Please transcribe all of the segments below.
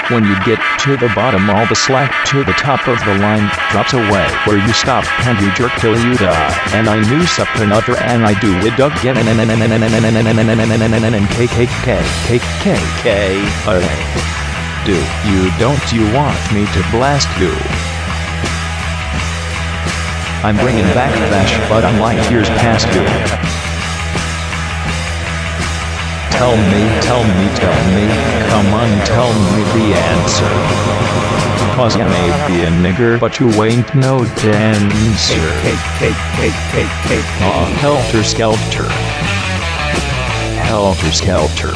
When you get to the bottom, all the slack to the top of the line drops away where you stop and you jerk till you die. And I knew something other and I do it again and do you don't you want me to blast you? I'm bringing back Flash, but I'm light years past due. Tell me, come on, tell me the answer. Cause you may be a nigger, but you ain't no dancer. Aw, helter skelter. Helter skelter.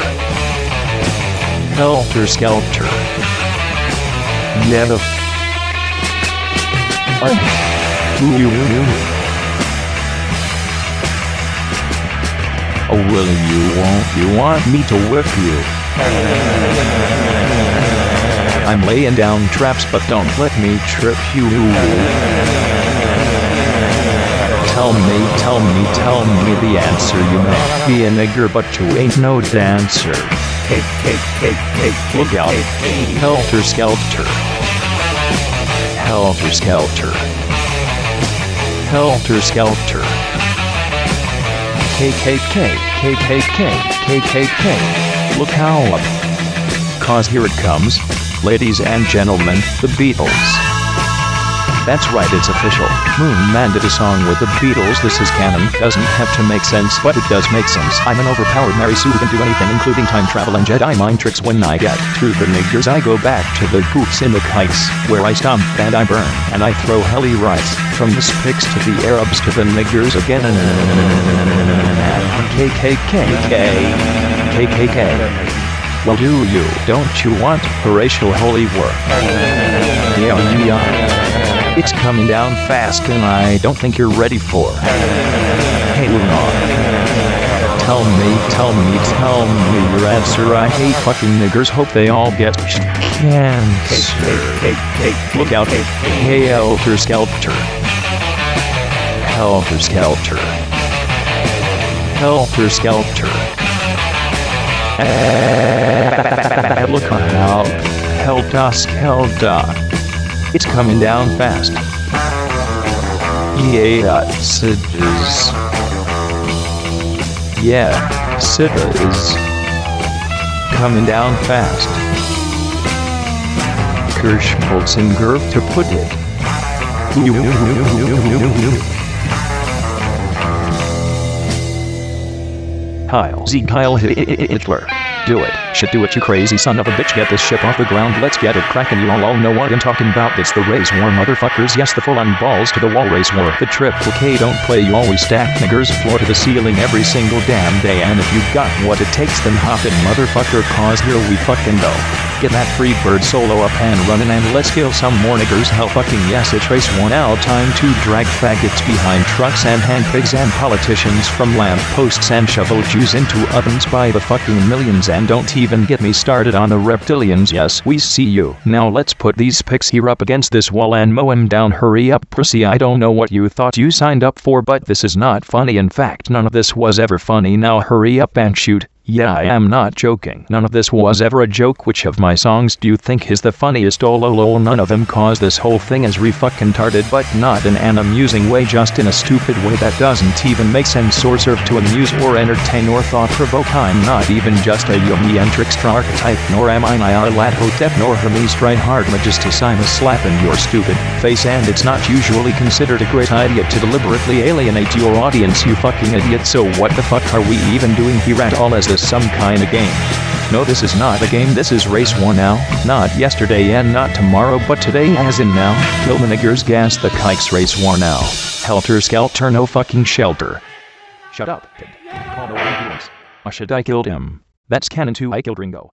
Helter skelter. Never. Oh, will you want me to whip you? I'm laying down traps, but don't let me trip you. Tell me the answer. You may be a nigger, but you ain't no dancer. Look out. Helter skelter. Helter skelter. Helter skelter. KKK. Look how up. Cause here it comes. Ladies and gentlemen, the Beatles. That's right, it's official. Moon Man did a song with the Beatles. This is canon. Doesn't have to make sense, but it does make sense. I'm an overpowered Mary Sue who can do anything, including time travel and Jedi mind tricks. When I get to the niggers, I go back to the goots in the kikes, where I stomp and I burn, and I throw helly rice. From the Spics to the Arabs to the niggers again and KKK. Well, don't you want Horatio Holy work? Yeah. It's coming down fast and I don't think you're ready for. Hey, Lunar. Tell me your answer. I hate fucking niggers. Hope they all get cancer. Look out. Hey, Helter Skelter. Helter Skelter. Helter Skelter. Look out. Helter Skelter. It's coming down fast. Yeah, Sidges. Yeah, Sita is coming down fast. Kirschpolzinger to put it. Heil Hitler. Do it. Should do it, you crazy son of a bitch. Get this ship off the ground. Let's get it crackin'. You all know what I'm talking about. It's the race war, motherfuckers. Yes, the full-on balls to the wall race war. The triple K don't play. You always stack niggers floor to the ceiling every single damn day. And if you got what it takes, then hop in, motherfucker. Cause here we fucking go. Get that free bird solo up and running, and let's kill some more niggers. Hell fucking yes, it's race war now. Time to drag faggots behind trucks and hand pigs and politicians from lamp posts and shovel Jews into ovens by the fucking millions. And don't even get me started on the reptilians. Yes, we see you. Now let's put these pigs here up against this wall and mow him down. Hurry up, pussy. I don't know what you thought you signed up for, but this is not funny. In fact, none of this was ever funny. Now hurry up and shoot. Yeah, I am not joking. None of this was ever a joke. Which of my songs do you think is the funniest? Oh lol, none of them, cause this whole thing is re-fucking-tarded, but not in an amusing way, just in a stupid way that doesn't even make sense or serve to amuse or entertain or thought-provoke. I'm not even just a Yomi and trickster archetype, nor am I Nyarlathotep Hotep nor Hermes Strihard Magistus. I'm a slap in your stupid face, and it's not usually considered a great idea to deliberately alienate your audience, you fucking idiot. So what the fuck are we even doing here at all? Is this some kind of game? No, this is not a game. This is race war now. Not yesterday and not tomorrow, but today as in now. Kill the niggers, gas the kikes, race war now. Helter skelter, no fucking shelter. Shut up, kid. Call the ambulance. I killed him. That's canon too. I killed Ringo.